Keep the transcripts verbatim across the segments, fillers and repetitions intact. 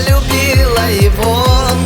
любила его.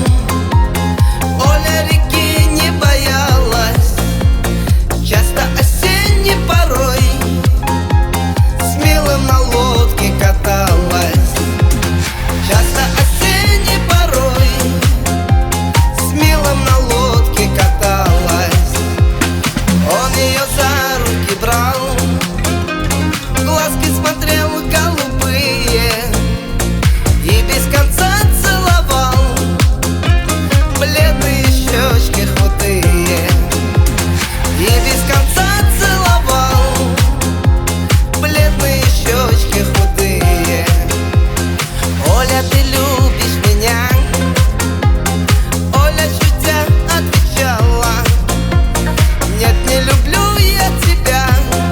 Оля реки не боялась, часто осенней порой с милым на лодке каталась. Часто осенней порой с милым на лодке каталась. Он ее за руки брал, в глазки смотрел голубые и без конца целовал бледные щечки худые. И без конца целовал бледные щечки худые. Оля, ты любишь меня? Оля, шутя, отвечала: нет, не люблю я тебя,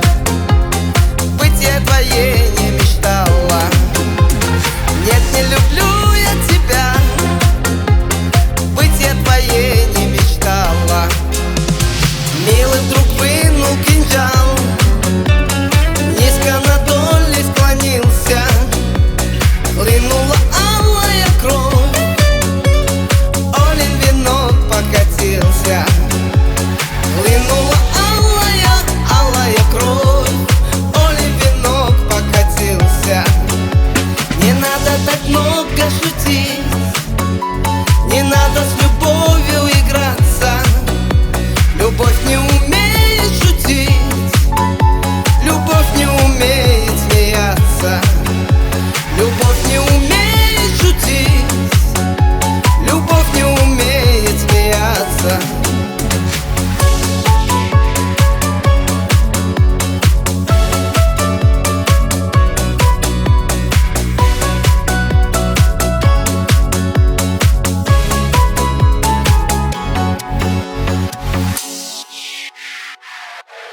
быть я твоей не мечтала. Нет, не люблю я тебя, быть я твоей не мечтала. Милый вдруг вынул кинжал, низко над Олей склонился. Хлынула алая кровь, Олин венок покатился. Хлынула алая, алая кровь, Олин венок покатился. Не надо так много шутить, не надо